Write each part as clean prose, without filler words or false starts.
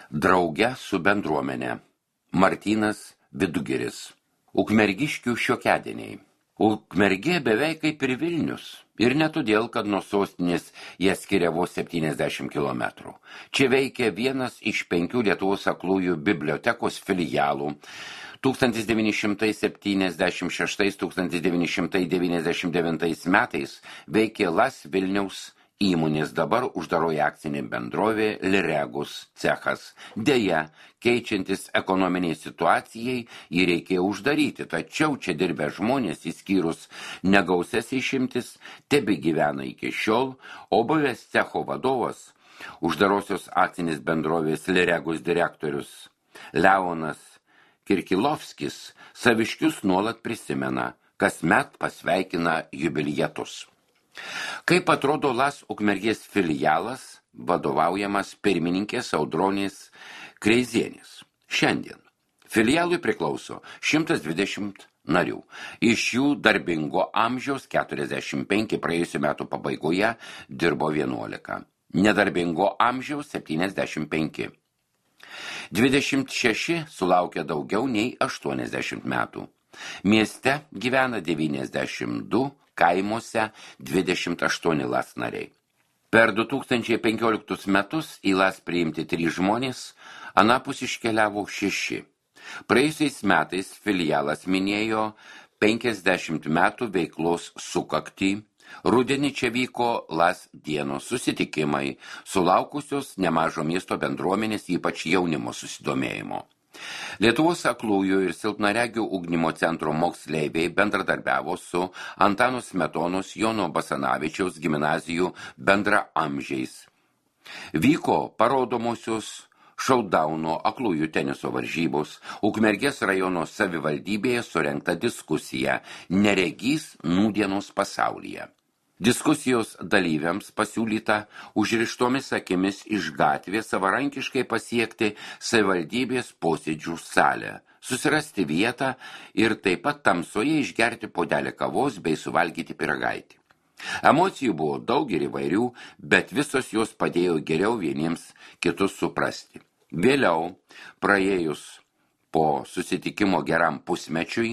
Drauge su bendruomene. Martynas Vidugiris. Ukmergiškių šiokiadieniai. Ukmergė beveik kaip ir Vilnius. Ir ne todėl, kad nuo sostinės jie skiria vos 70 km. Čia veikia vienas iš 5 Lietuvos aklųjų bibliotekos filialų. 1976–1999 metais veikė LAS Vilniaus įmonės, dabar uždaroji akcinė bendrovė Liregus cechas. Deja, keičiantis ekonominiai situacijai, jį reikėjo uždaryti, tačiau čia dirbę žmonės, išskyrus negausias išimtis, tebegyvena iki šiol, o buvęs cecho vadovas, uždarosios akcinės bendrovės Liregus direktorius Leonas Kirkilovskis, saviškius nuolat prisimena, kasmet pasveikina jubilietus. Kaip atrodo LAS Ukmergės filialas, vadovaujamas pirmininkės Audronės Kreizienės. Šiandien filialui priklauso 120 narių. Iš jų darbingo amžiaus 45 praėjusių metų pabaigoje dirbo 11. Nedarbingo amžiaus 75. 26 sulaukia daugiau nei 80 metų. Mieste gyvena 92, kaimuose 28 LAS nariai. Per 2015 metus į LAS priimti 3 žmonės, anapus iškeliavo 6. Praėjusiais metais filialas minėjo 50 metų veiklos sukaktį. Rudenį čia vyko LAS dienos susitikimai, sulaukusios nemažo miesto bendruomenės, ypač jaunimo susidomėjimo. Lietuvos aklųjų ir silpnaregių ugdymo centro moksleiviai bendradarbiavo su Antano Smetonos Jono Basanavičiaus gimnazijų bendraamžiais. Vyko parodomosios šaudauno aklųjų teniso varžybos, Ukmergės rajono savivaldybėje surengta diskusija Neregys nūdienos pasaulyje. Diskusijos dalyviams pasiūlyta užrištomis akimis iš gatvės savarankiškai pasiekti savivaldybės posėdžių salę, susirasti vietą ir taip pat tamsoje išgerti puodelį kavos bei suvalgyti pyragaitį. Emocijų buvo daug ir įvairių, bet visos jos padėjo geriau vieniems kitus suprasti. Vėliau, praėjus po susitikimo geram pusmečiui,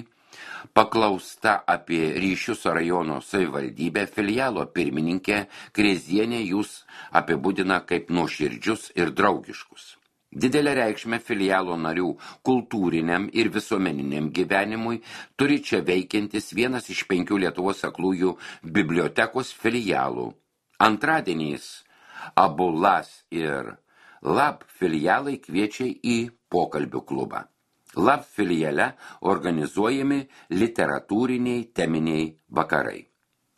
paklausta apie ryšius su rajono savivaldybė, filialo pirmininkė Kreizienė jūs apibūdina kaip nuoširdžius ir draugiškus. Didelę reikšmę filialo narių kultūriniam ir visuomeniniam gyvenimui turi čia veikiantis vienas iš 5 Lietuvos aklųjų bibliotekos filialų. Antradieniais abu LAS ir LAB filialai kviečia į pokalbių klubą. LAB filiale organizuojami literatūriniai teminiai vakarai.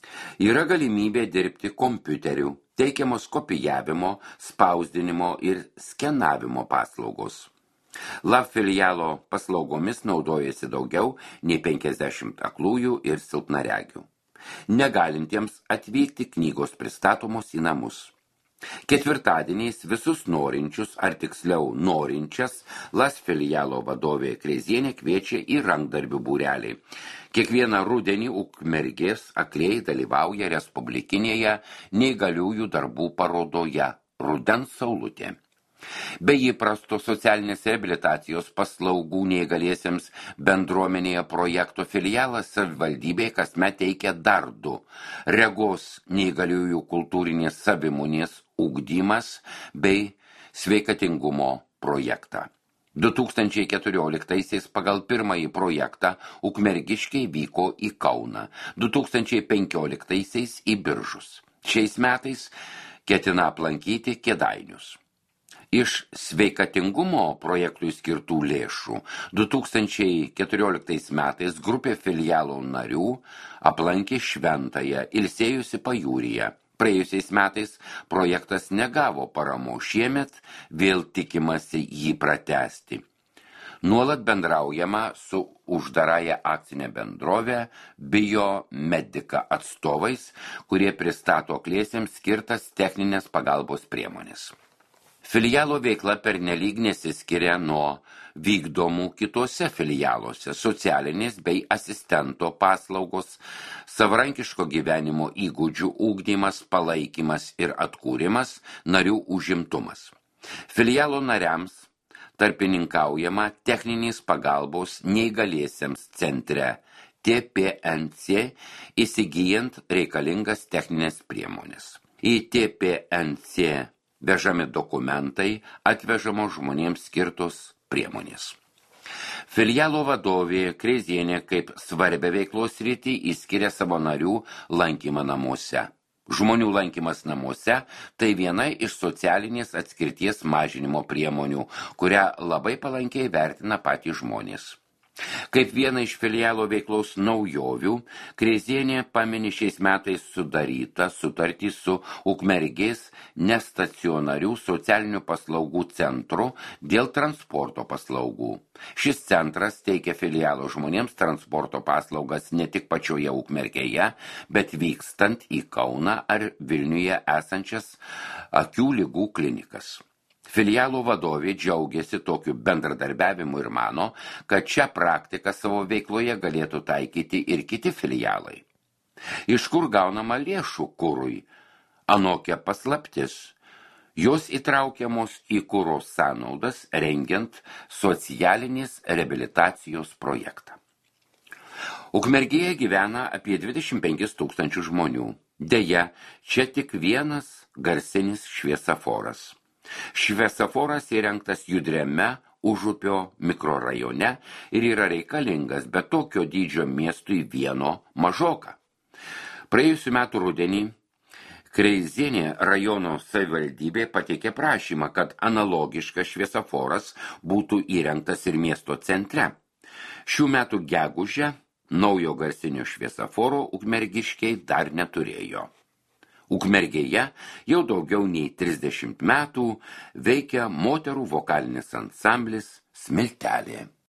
Yra galimybė dirbti kompiuteriu, teikiamos kopijavimo, spausdinimo ir skenavimo paslaugos. LAB filialo paslaugomis naudojasi daugiau nei 50 aklųjų ir silpnaregių. Negalintiems atvykti knygos pristatomos į namus. Ketvirtadieniais visus norinčius, ar tiksliau norinčias, LAS filialo vadovė Kreizienė kviečia į rankdarbių būrelį. Kiekvieną rudenį Ukmergės aklieji dalyvauja respublikinėje neįgaliųjų darbų parodoje Rudens saulutė. Be įprasto socialinės reabilitacijos paslaugų neįgaliesiems bendruomenėje projekto filialas savivaldybėje kasmet teikia dar 2 regos neįgaliųjų kultūrinės savimonės ugdymas bei sveikatingumo projektą. 2014 pagal pirmąjį projektą Ukmergiškiai vyko į Kauną, 2015 į Biržus. Šiais metais ketina aplankyti Kėdainius. Iš sveikatingumo projektui skirtų lėšų 2014 metais grupė filialo narių aplankė Šventąją, ilsėjusi pajūryje. Praėjusiais metais projektas negavo paramos, šiemet vėl tikimasi jį pratęsti. Nuolat bendraujama su uždarąja akcinė bendrovė Biomedika atstovais, kurie pristato akliesiems skirtas techninės pagalbos priemonės. Filialo veikla pernelyg nesiskiria nuo vykdomų kitose filialuose, socialinės bei asistento paslaugos, savarankiško gyvenimo įgūdžių ugdymas, palaikymas ir atkūrimas, narių užimtumas. Filialo nariams tarpininkaujama techninės pagalbos neįgaliesiems centre TPNC įsigyjant reikalingas techninės priemonės. Į TPNC vežami dokumentai, atvežamos žmonėms skirtos priemonės. Filialo vadovė Kreizienė kaip svarbią veiklos sritį išskiria savo narių lankymą namuose. Žmonių lankymas namuose tai viena iš socialinės atskirties mažinimo priemonių, kurią labai palankiai vertina patys žmonės. Kaip viena iš filialo veiklos naujovių, Kreizienė pamini šiais metais sudarytą sutartį su Ukmergės nestacionarių socialinių paslaugų centru dėl transporto paslaugų. Šis centras teikia filialo žmonėms transporto paslaugas ne tik pačioje Ukmergėje, bet vykstant į Kauną ar Vilniuje esančias akių ligų klinikas. Filialo vadovė džiaugiasi tokiu bendradarbiavimu ir mano, kad šią praktiką savo veikloje galėtų taikyti ir kiti filialai. Iš kur gaunama lėšų kurui? Anokia paslaptis. Jos įtraukiamos į kuro sąnaudas rengiant socialinės reabilitacijos projektą. Ukmergėje gyvena apie 25 000 žmonių. Deja, čia tik vienas garsinis šviesaforas. Šviesaforas įrengtas judriame Užupio mikrorajone ir yra reikalingas, bet tokio dydžio miestui vieno mažoka. Praėjusiu metu rudenį Kreizienė rajono savivaldybė pateikė prašymą, kad analogiškas šviesaforas būtų įrengtas ir miesto centre. Šių metų gegužę naujo garsinio šviesaforo ukmergiškiai dar neturėjo. Ukmergėje jau daugiau nei 30 metų veikia moterų vokalinis ansamblis Smiltelė.